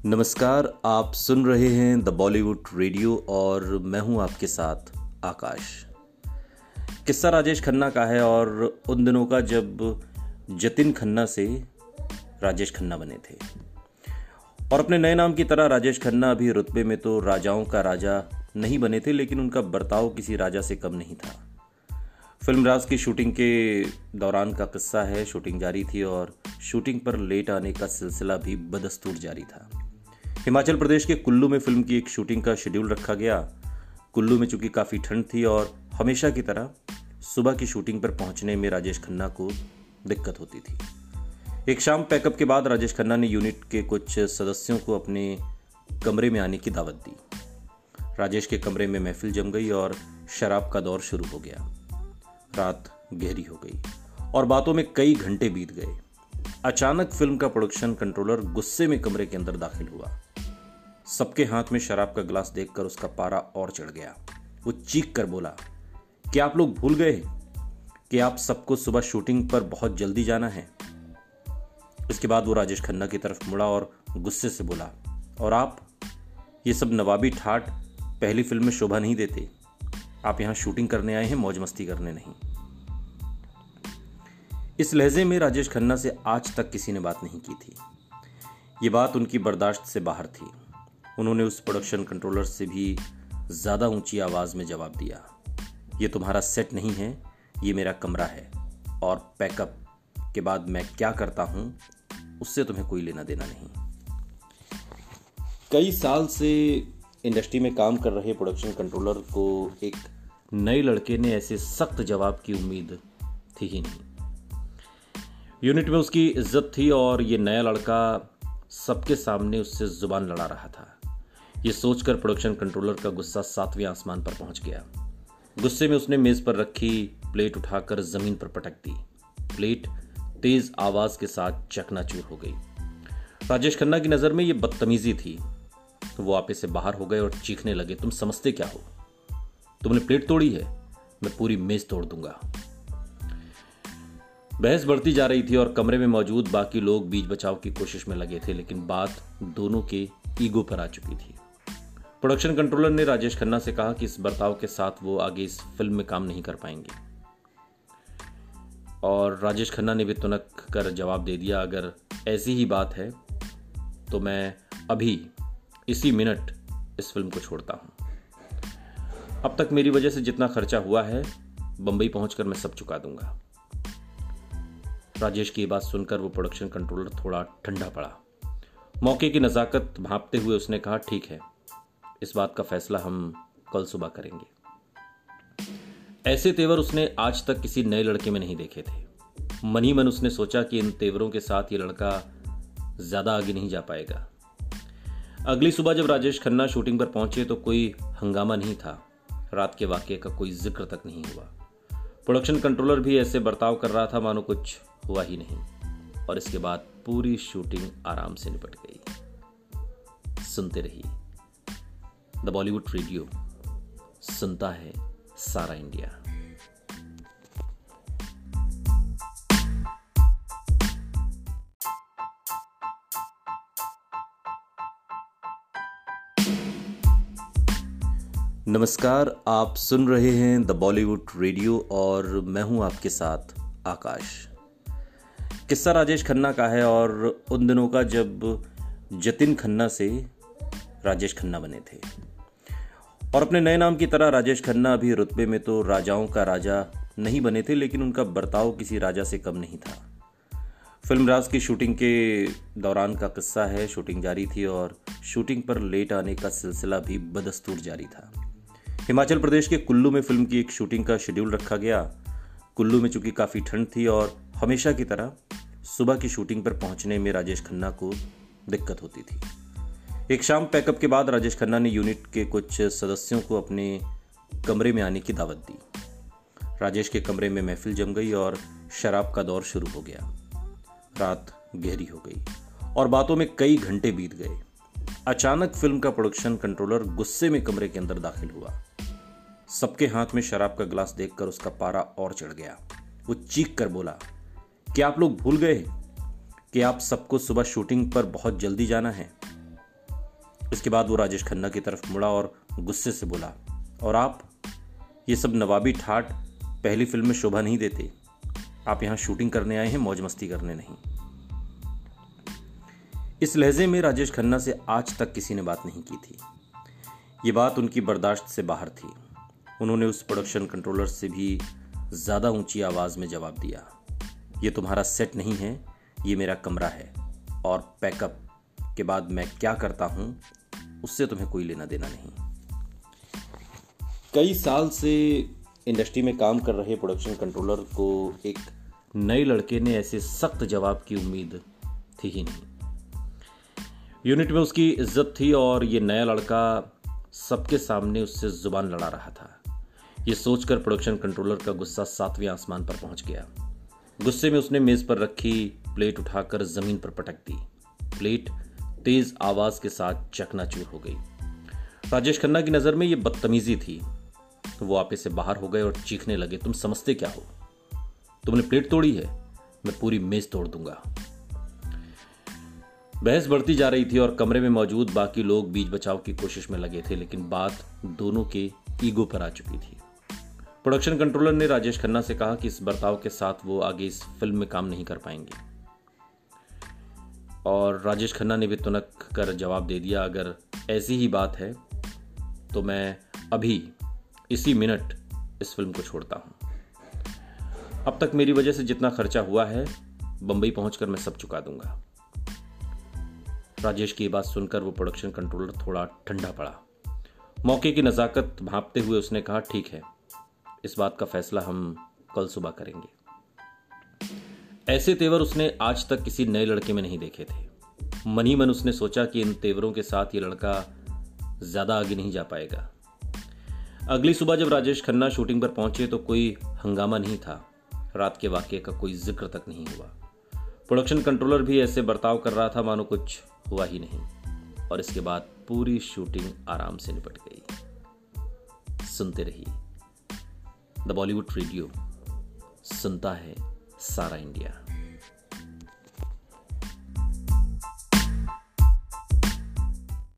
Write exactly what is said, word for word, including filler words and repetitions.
नमस्कार, आप सुन रहे हैं द बॉलीवुड रेडियो और मैं हूं आपके साथ आकाश। किस्सा राजेश खन्ना का है और उन दिनों का जब जतिन खन्ना से राजेश खन्ना बने थे। और अपने नए नाम की तरह राजेश खन्ना अभी रुतबे में तो राजाओं का राजा नहीं बने थे, लेकिन उनका बर्ताव किसी राजा से कम नहीं था। फिल्म राज की शूटिंग के दौरान का किस्सा है। शूटिंग जारी थी और शूटिंग पर लेट आने का सिलसिला भी बदस्तूर जारी था। हिमाचल प्रदेश के कुल्लू में फिल्म की एक शूटिंग का शेड्यूल रखा गया। कुल्लू में चूंकि काफ़ी ठंड थी और हमेशा की तरह सुबह की शूटिंग पर पहुंचने में राजेश खन्ना को दिक्कत होती थी। एक शाम पैकअप के बाद राजेश खन्ना ने यूनिट के कुछ सदस्यों को अपने कमरे में आने की दावत दी। राजेश के कमरे में महफिल जम गई और शराब का दौर शुरू हो गया। रात गहरी हो गई और बातों में कई घंटे बीत गए। अचानक फिल्म का प्रोडक्शन कंट्रोलर गुस्से में कमरे के अंदर दाखिल हुआ। सबके हाथ में शराब का गिलास देखकर उसका पारा और चढ़ गया। वो चीख कर बोला, क्या आप लोग भूल गए कि आप सबको सुबह शूटिंग पर बहुत जल्दी जाना है? इसके बाद वो राजेश खन्ना की तरफ मुड़ा और गुस्से से बोला, और आप ये सब नवाबी ठाट पहली फिल्म में शोभा नहीं देते। आप यहां शूटिंग करने आए हैं, मौज मस्ती करने नहीं। इस लहजे में राजेश खन्ना से आज तक किसी ने बात नहीं की थी। ये बात उनकी बर्दाश्त से बाहर थी। उन्होंने उस प्रोडक्शन कंट्रोलर से भी ज्यादा ऊंची आवाज में जवाब दिया, ये तुम्हारा सेट नहीं है, ये मेरा कमरा है और पैकअप के बाद मैं क्या करता हूं उससे तुम्हें कोई लेना देना नहीं। कई साल से इंडस्ट्री में काम कर रहे प्रोडक्शन कंट्रोलर को एक नए लड़के ने ऐसे सख्त जवाब की उम्मीद थी ही नहीं। यूनिट में उसकी इज्जत थी और ये नया लड़का सबके सामने उससे जुबान लड़ा रहा था। ये सोचकर प्रोडक्शन कंट्रोलर का गुस्सा सातवें आसमान पर पहुंच गया। गुस्से में उसने मेज पर रखी प्लेट उठाकर जमीन पर पटक दी। प्लेट तेज आवाज के साथ चकनाचूर हो गई। राजेश खन्ना की नजर में यह बदतमीजी थी। तो वो आपे से बाहर हो गए और चीखने लगे, तुम समझते क्या हो? तुमने प्लेट तोड़ी है, मैं पूरी मेज तोड़ दूंगा। बहस बढ़ती जा रही थी और कमरे में मौजूद बाकी लोग बीच बचाव की कोशिश में लगे थे, लेकिन बात दोनों के ईगो पर आ चुकी थी। प्रोडक्शन कंट्रोलर ने राजेश खन्ना से कहा कि इस बर्ताव के साथ वो आगे इस फिल्म में काम नहीं कर पाएंगे। और राजेश खन्ना ने भी तुनक कर जवाब दे दिया, अगर ऐसी ही बात है तो मैं अभी इसी मिनट इस फिल्म को छोड़ता हूं। अब तक मेरी वजह से जितना खर्चा हुआ है बंबई पहुंचकर मैं सब चुका दूंगा। राजेश की ये बात सुनकर वो प्रोडक्शन कंट्रोलर थोड़ा ठंडा पड़ा। मौके की नजाकत भांपते हुए उसने कहा, ठीक है, इस बात का फैसला हम कल सुबह करेंगे। ऐसे तेवर उसने आज तक किसी नए लड़के में नहीं देखे थे। मन ही मन उसने सोचा कि इन तेवरों के साथ ये लड़का ज्यादा आगे नहीं जा पाएगा। अगली सुबह जब राजेश खन्ना शूटिंग पर पहुंचे तो कोई हंगामा नहीं था। रात के वाकये का कोई जिक्र तक नहीं हुआ। प्रोडक्शन कंट्रोलर भी ऐसे बर्ताव कर रहा था मानो कुछ हुआ ही नहीं। और इसके बाद पूरी शूटिंग आराम से निपट गई। सुनते रहिए द बॉलीवुड रेडियो, सुनता है सारा इंडिया। नमस्कार, आप सुन रहे हैं द बॉलीवुड रेडियो और मैं हूं आपके साथ आकाश। किस्सा राजेश खन्ना का है और उन दिनों का जब जतिन खन्ना से राजेश खन्ना बने थे। और अपने नए नाम की तरह राजेश खन्ना अभी रुतबे में तो राजाओं का राजा नहीं बने थे, लेकिन उनका बर्ताव किसी राजा से कम नहीं था। फिल्म राज की शूटिंग के दौरान का किस्सा है। शूटिंग जारी थी और शूटिंग पर लेट आने का सिलसिला भी बदस्तूर जारी था। हिमाचल प्रदेश के कुल्लू में फिल्म की एक शूटिंग का शेड्यूल रखा गया। कुल्लू में चूंकि काफ़ी ठंड थी और हमेशा की तरह सुबह की शूटिंग पर पहुंचने में राजेश खन्ना को दिक्कत होती थी। एक शाम पैकअप के बाद राजेश खन्ना ने यूनिट के कुछ सदस्यों को अपने कमरे में आने की दावत दी। राजेश के कमरे में महफिल जम गई और शराब का दौर शुरू हो गया। रात गहरी हो गई और बातों में कई घंटे बीत गए। अचानक फिल्म का प्रोडक्शन कंट्रोलर गुस्से में कमरे के अंदर दाखिल हुआ। सबके हाथ में शराब का गिलास देखकर उसका पारा और चढ़ गया। वो चीख कर बोला, क्या आप लोग भूल गए कि आप सबको सुबह शूटिंग पर बहुत जल्दी जाना है? इसके बाद वो राजेश खन्ना की तरफ मुड़ा और गुस्से से बोला, और आप, ये सब नवाबी ठाट पहली फिल्म में शोभा नहीं देते। आप यहाँ शूटिंग करने आए हैं, मौज मस्ती करने नहीं। इस लहजे में राजेश खन्ना से आज तक किसी ने बात नहीं की थी। ये बात उनकी बर्दाश्त से बाहर थी। उन्होंने उस प्रोडक्शन कंट्रोलर से भी ज्यादा ऊंची आवाज में जवाब दिया, ये तुम्हारा सेट नहीं है, ये मेरा कमरा है, और पैकअप के बाद मैं क्या करता हूं उससे तुम्हें कोई लेना देना नहीं। कई साल से इंडस्ट्री में काम कर रहे प्रोडक्शन कंट्रोलर को एक नए लड़के ने ऐसे सख्त जवाब की उम्मीद थी ही नहीं। यूनिट में उसकी इज्जत थी और ये नया लड़का सबके सामने उससे जुबान लड़ा रहा था। ये सोचकर प्रोडक्शन कंट्रोलर का गुस्सा सातवें आसमान पर पहुंच गया। गुस्से में उसने मेज पर रखी प्लेट उठाकर जमीन पर पटक दी। प्लेट तेज आवाज के साथ चकनाचूर हो गई। राजेश खन्ना की नजर में यह बदतमीजी थी, तो वो आपे से बाहर हो गए और चीखने लगे, तुम समझते क्या हो? तुमने प्लेट तोड़ी है, मैं पूरी मेज तोड़ दूंगा। बहस बढ़ती जा रही थी और कमरे में मौजूद बाकी लोग बीच बचाव की कोशिश में लगे थे, लेकिन बात दोनों के ईगो पर आ चुकी थी। प्रोडक्शन कंट्रोलर ने राजेश खन्ना से कहा कि इस बर्ताव के साथ वो आगे इस फिल्म में काम नहीं कर पाएंगे, और राजेश खन्ना ने भी तुनक कर जवाब दे दिया, अगर ऐसी ही बात है तो मैं अभी इसी मिनट इस फिल्म को छोड़ता हूं। अब तक मेरी वजह से जितना खर्चा हुआ है, बंबई पहुंचकर मैं सब चुका दूंगा। राजेश की बात सुनकर वो प्रोडक्शन कंट्रोलर थोड़ा ठंडा पड़ा। मौके की नजाकत भांपते हुए उसने कहा, ठीक है, इस बात का फैसला हम कल सुबह करेंगे। ऐसे तेवर उसने आज तक किसी नए लड़के में नहीं देखे थे। मन ही मन उसने सोचा कि इन तेवरों के साथ ये लड़का ज्यादा आगे नहीं जा पाएगा। अगली सुबह जब राजेश खन्ना शूटिंग पर पहुंचे तो कोई हंगामा नहीं था। रात के वाकये का कोई जिक्र तक नहीं हुआ। प्रोडक्शन कंट्रोलर भी ऐसे बर्ताव कर रहा था मानो कुछ हुआ ही नहीं, और इसके बाद पूरी शूटिंग आराम से निपट गई। सुनते रहिए द बॉलीवुड रेडियो, सुनता है सारा इंडिया।